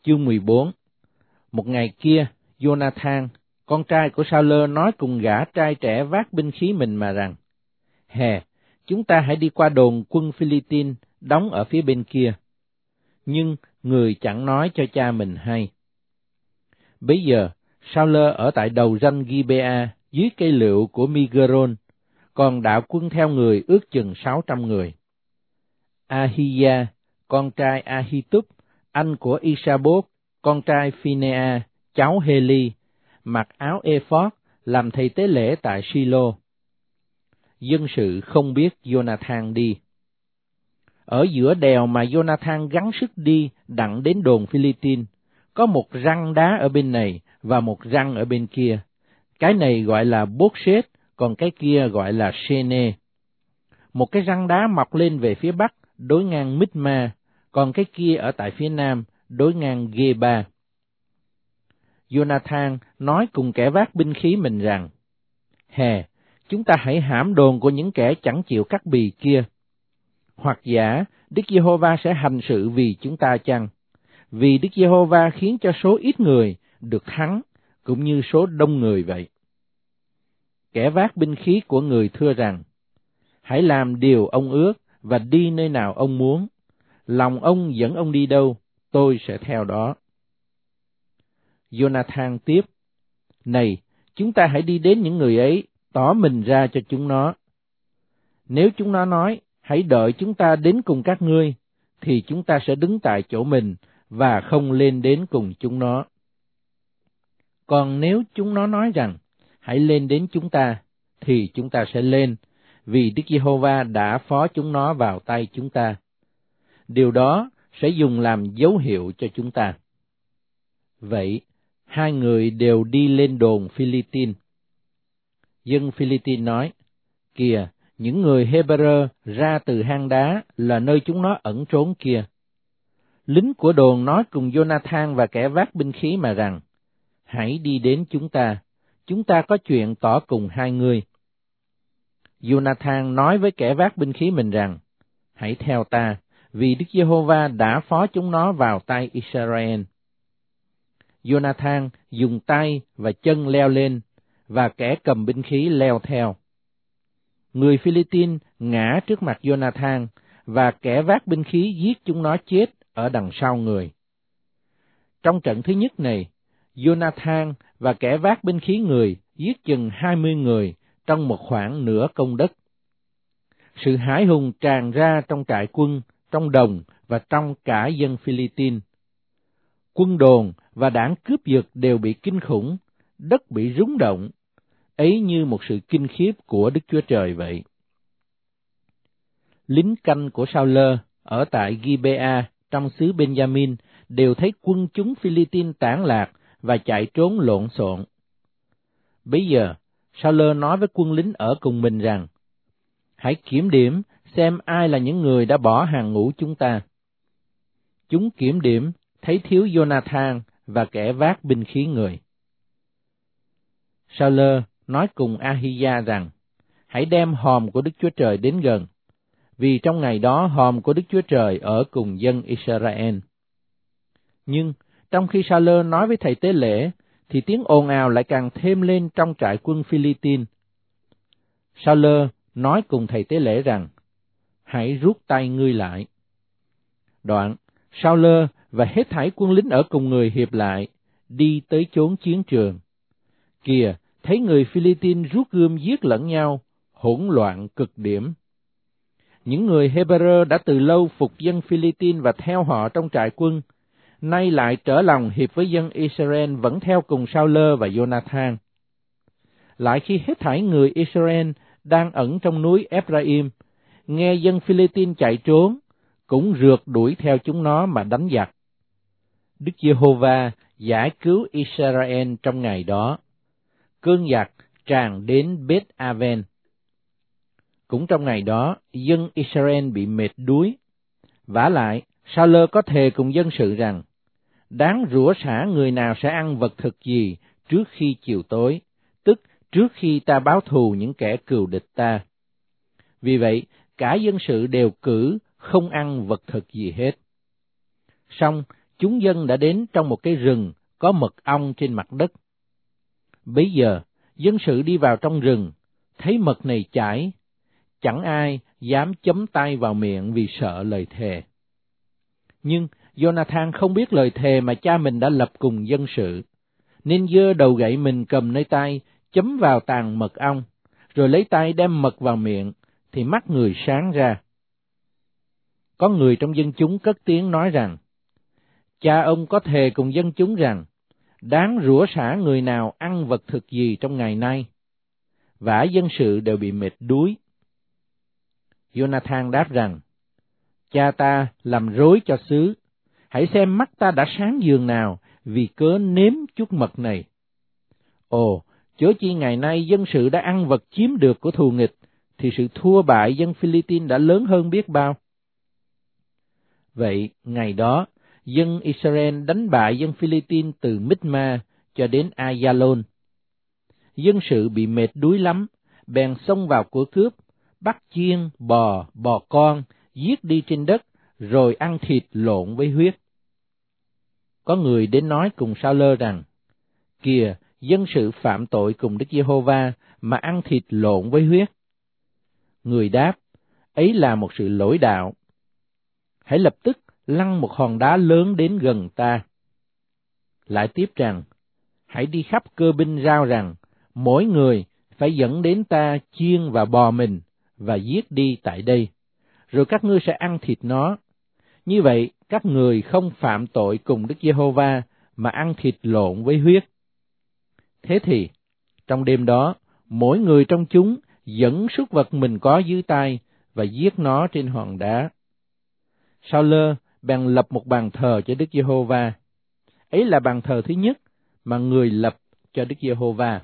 Chương 14. Một ngày kia, Jonathan, con trai của Sa-lơ, nói cùng gã trai trẻ vác binh khí mình mà rằng: Hè, chúng ta hãy đi qua đồn quân Phi-li-tin đóng ở phía bên kia. Nhưng người chẳng nói cho cha mình hay. Bấy giờ, Sa-lơ ở tại đầu ranh Gibea dưới cây lựu của Migron, còn đạo quân theo người ước chừng 600 người. Ahia, con trai Ahitub, anh của Isabod, con trai Phinea, cháu Heli, mặc áo ephod, làm thầy tế lễ tại Silo. Dân sự không biết Jonathan đi. Ở giữa đèo mà Jonathan gắng sức đi đặng đến đồn Phi-li-tin, có một răng đá ở bên này và một răng ở bên kia. Cái này gọi là Bốt-sết, còn cái kia gọi là Sene. Một cái răng đá mọc lên về phía bắc, đối ngang Mít-ma, còn cái kia ở tại phía nam, đối ngang Gê-ba. Jonathan nói cùng kẻ vác binh khí mình rằng: Hè, chúng ta hãy hãm đồn của những kẻ chẳng chịu cắt bì kia. Hoặc giả, Đức Giê-hô-va sẽ hành sự vì chúng ta chăng? Vì Đức Giê-hô-va khiến cho số ít người được thắng, cũng như số đông người vậy. Kẻ vác binh khí của người thưa rằng: Hãy làm điều ông ước và đi nơi nào ông muốn. Lòng ông dẫn ông đi đâu, tôi sẽ theo đó. Jonathan tiếp: Này, chúng ta hãy đi đến những người ấy, tỏ mình ra cho chúng nó. Nếu chúng nó nói, hãy đợi chúng ta đến cùng các ngươi, thì chúng ta sẽ đứng tại chỗ mình và không lên đến cùng chúng nó. Còn nếu chúng nó nói rằng, hãy lên đến chúng ta, thì chúng ta sẽ lên, vì Đức Giê-hô-va đã phó chúng nó vào tay chúng ta. Điều đó sẽ dùng làm dấu hiệu cho chúng ta. Vậy, hai người đều đi lên đồn Phi-li-tin. Dân Phi-li-tin nói: Kìa, những người Hê-bơ-rơ ra từ hang đá là nơi chúng nó ẩn trốn kia. Lính của đồn nói cùng Jonathan và kẻ vác binh khí mà rằng: Hãy đi đến chúng ta có chuyện tỏ cùng hai người. Jonathan nói với kẻ vác binh khí mình rằng: Hãy theo ta, vì Đức Giê-hô-va đã phó chúng nó vào tay Israel. Jonathan dùng tay và chân leo lên, và kẻ cầm binh khí leo theo. Người Phi-li-tin ngã trước mặt Jonathan, và kẻ vác binh khí giết chúng nó chết ở đằng sau người. Trong trận thứ nhất này, Jonathan và kẻ vác binh khí người giết chừng 20 người trong một khoảng nửa công đất. Sự hãi hùng tràn ra trong trại quân, trong đồng và trong cả dân Phi-li-tin. Quân đồn và đảng cướp giật đều bị kinh khủng, đất bị rúng động, ấy như một sự kinh khiếp của Đức Chúa Trời vậy. Lính canh của Sa-lơ ở tại Gibea trong xứ Benjamin đều thấy quân chúng Phi-li-tin tản lạc và chạy trốn lộn xộn. Bấy giờ, Sa-lơ nói với quân lính ở cùng mình rằng: Hãy kiểm điểm xem ai là những người đã bỏ hàng ngũ chúng ta. Chúng kiểm điểm thấy thiếu Jonathan và kẻ vác binh khí người. Sa-lơ nói cùng Ahia rằng: Hãy đem hòm của Đức Chúa Trời đến gần, vì trong ngày đó hòm của Đức Chúa Trời ở cùng dân Israel. Nhưng trong khi Sa-lơ nói với thầy tế lễ, thì tiếng ồn ào lại càng thêm lên trong trại quân Phi-li-tin. Sa-lơ nói cùng thầy tế lễ rằng: Hãy rút tay ngươi lại. Đoạn, Sa-lơ và hết thảy quân lính ở cùng người hiệp lại, đi tới chốn chiến trường. Kìa, thấy người Phi-li-tin rút gươm giết lẫn nhau, hỗn loạn cực điểm. Những người Hê-bơ-rơ đã từ lâu phục dân Phi-li-tin và theo họ trong trại quân, nay lại trở lòng hiệp với dân Israel vẫn theo cùng Sa-lơ và Jonathan. Lại khi hết thảy người Israel đang ẩn trong núi Ephraim, nghe dân Phi-li-tin chạy trốn, cũng rượt đuổi theo chúng nó mà đánh giặc. Đức Giê-hô-va giải cứu Israel trong ngày đó. Cơn giặc tràn đến Beth-aven. Cũng trong ngày đó, dân Israel bị mệt đuối. Vả lại, Sa-lơ có thề cùng dân sự rằng: Đáng rủa xả người nào sẽ ăn vật thực gì trước khi chiều tối, tức trước khi ta báo thù những kẻ cừu địch ta. Vì vậy, cả dân sự đều cử không ăn vật thực gì hết. Song chúng dân đã đến trong một cái rừng có mật ong trên mặt đất. Bấy giờ, dân sự đi vào trong rừng, thấy mật này chảy, chẳng ai dám chấm tay vào miệng vì sợ lời thề. Nhưng Jonathan không biết lời thề mà cha mình đã lập cùng dân sự, nên giơ đầu gậy mình cầm nơi tay, chấm vào tàn mật ong, rồi lấy tay đem mật vào miệng, thì mắt người sáng ra. Có người trong dân chúng cất tiếng nói rằng, cha ông có thề cùng dân chúng rằng, đáng rủa xả người nào ăn vật thực gì trong ngày nay. Vả dân sự đều bị mệt đuối. Jonathan đáp rằng, cha ta làm rối cho xứ, hãy xem mắt ta đã sáng giường nào vì cớ nếm chút mật này. Ồ, chớ chi ngày nay dân sự đã ăn vật chiếm được của thù nghịch, thì sự thua bại dân Philippines đã lớn hơn biết bao. Vậy, ngày đó, dân Israel đánh bại dân Philippines từ Mithma cho đến Ayalon. Dân sự bị mệt đuối lắm, bèn xông vào của cướp, bắt chiên, bò con, giết đi trên đất, rồi ăn thịt lộn với huyết. Có người đến nói cùng Sa-lơ rằng, kìa, dân sự phạm tội cùng Đức Giê-hô-va mà ăn thịt lộn với huyết. Người đáp, ấy là một sự lỗi đạo. Hãy lập tức lăn một hòn đá lớn đến gần ta. Lại tiếp rằng, hãy đi khắp cơ binh rao rằng, mỗi người phải dẫn đến ta chiên và bò mình, và giết đi tại đây, rồi các ngươi sẽ ăn thịt nó. Như vậy, các người không phạm tội cùng Đức Giê-hô-va mà ăn thịt lộn với huyết. Thế thì, trong đêm đó, mỗi người trong chúng dẫn súc vật mình có dưới tay và giết nó trên hòn đá. Sa-lơ bèn lập một bàn thờ cho Đức Giê-hô-va. Ấy là bàn thờ thứ nhất mà người lập cho Đức Giê-hô-va.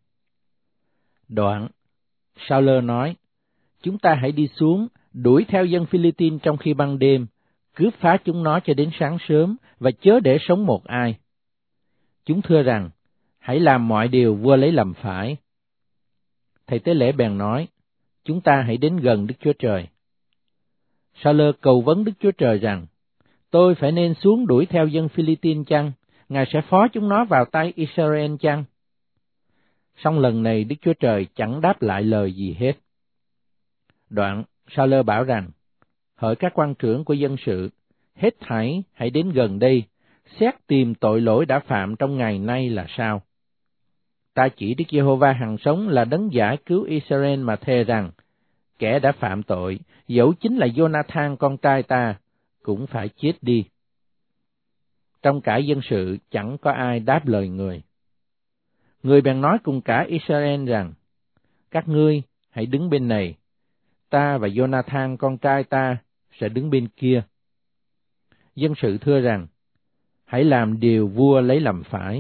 Đoạn, Sa-lơ nói, chúng ta hãy đi xuống, đuổi theo dân Philippines trong khi ban đêm, cướp phá chúng nó cho đến sáng sớm, và chớ để sống một ai. Chúng thưa rằng, hãy làm mọi điều vua lấy làm phải. Thầy tế lễ bèn nói, chúng ta hãy đến gần Đức Chúa Trời. Sa-lơ cầu vấn Đức Chúa Trời rằng, tôi phải nên xuống đuổi theo dân Philippines chăng? Ngài sẽ phó chúng nó vào tay Israel chăng? Song lần này Đức Chúa Trời chẳng đáp lại lời gì hết. Đoạn, Sa-lơ bảo rằng, hỡi các quan trưởng của dân sự, hết thảy hãy đến gần đây, xét tìm tội lỗi đã phạm trong ngày nay là sao. Ta chỉ Đức Giê-hô-va hằng sống là đấng giải cứu Israel mà thề rằng, kẻ đã phạm tội, dẫu chính là Jonathan con trai ta, cũng phải chết đi. Trong cả dân sự chẳng có ai đáp lời người. Người bèn nói cùng cả Israel rằng, các ngươi hãy đứng bên này, ta và Jonathan con trai ta sẽ đứng bên kia. Dân sự thưa rằng, hãy làm điều vua lấy làm phải.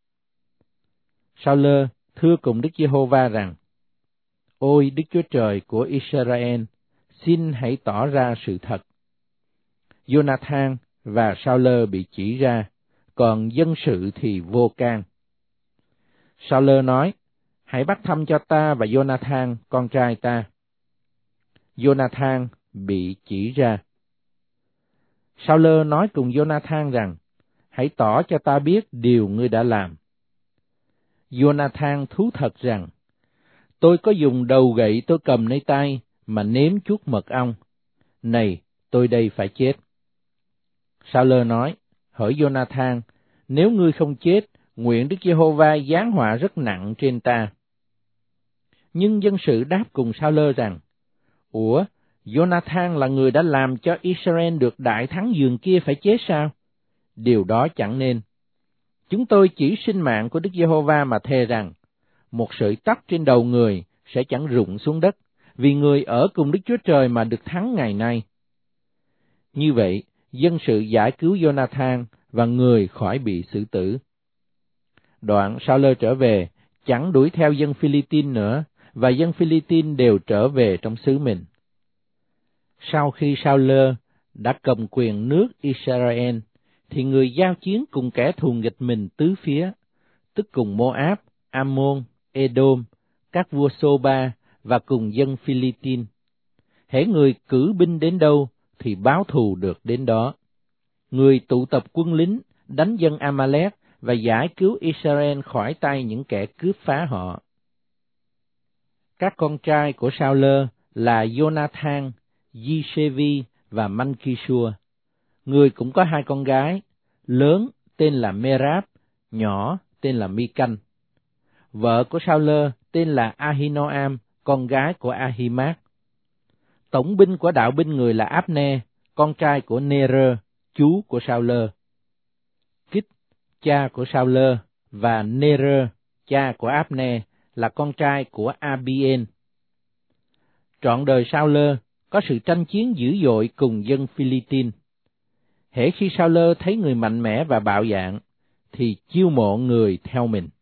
Sa-lơ thưa cùng Đức Giê-hô-va rằng, ôi Đức Chúa Trời của Israel, xin hãy tỏ ra sự thật. Jonathan và Sa-lơ bị chỉ ra, còn dân sự thì vô can. Sa-lơ nói, hãy bắt thăm cho ta và Jonathan con trai ta. Jonathan bị chỉ ra. Sa-lơ nói cùng Jonathan rằng, hãy tỏ cho ta biết điều ngươi đã làm. Jonathan thú thật rằng, tôi có dùng đầu gậy tôi cầm nơi tay mà nếm chút mật ong. Này, tôi đây phải chết. Sa-lơ nói, hỡi Jonathan, nếu ngươi không chết, nguyện Đức Giê-hô-va giáng họa rất nặng trên ta. Nhưng dân sự đáp cùng Sa-lơ rằng, ủa, Jonathan là người đã làm cho Israel được đại thắng giường kia phải chết sao? Điều đó chẳng nên. Chúng tôi chỉ sinh mạng của Đức Giê-hô-va mà thề rằng, một sợi tóc trên đầu người sẽ chẳng rụng xuống đất, vì người ở cùng Đức Chúa Trời mà được thắng ngày nay. Như vậy, dân sự giải cứu Jonathan và người khỏi bị xử tử. Đoạn Sa-lơ trở về, chẳng đuổi theo dân Philippines nữa, và dân Philippines đều trở về trong xứ mình. Sau khi Sa-lơ đã cầm quyền nước Israel, thì người giao chiến cùng kẻ thù nghịch mình tứ phía, tức cùng Moab, Ammon, Edom, các vua Sô-ba và cùng dân Philippines. Hễ người cử binh đến đâu thì báo thù được đến đó. người tụ tập quân lính đánh dân Amalek và giải cứu Israel khỏi tay những kẻ cướp phá họ. Các con trai của Sao-lơ là Jonathan, Gisevi và Malki-sua. Người cũng có 2 con gái, lớn tên là Merab, nhỏ tên là Mi-canh. Vợ của Sao-lơ tên là Ahinoam, con gái của Ahimac. Tổng binh của đạo binh người là Abner, con trai của Nê-rơ, chú của Sao-lơ. Kích, cha của Sao-lơ, và Nê-rơ, cha của Abner, là con trai của Abien. Trọn đời Sao-lơ có sự tranh chiến dữ dội cùng dân Phi-li-tin. Hễ khi Sao-lơ thấy người mạnh mẽ và bạo dạn, thì chiêu mộ người theo mình.